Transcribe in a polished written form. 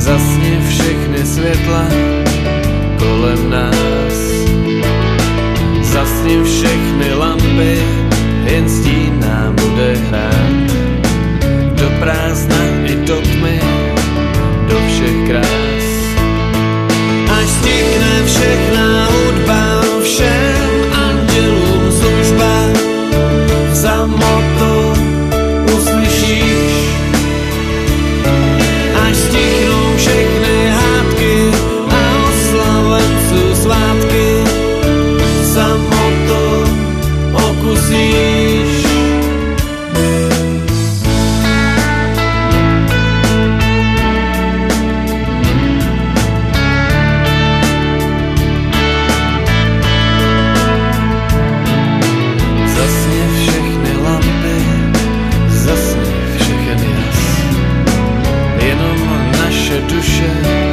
Zasni všechny světla kolem nás. Zasni všechny lampy, jen stín nám bude hrát. Do prázdna i do tmy, do všech krás. Až stikne všechna hudba, všem andělům služba. Za moto uslyšíš, až stichnou všechny hádky a oslavenců svátky. Za moto okusíš. Zasni všechny lampy, zasni všechen jas. Jenom naše duše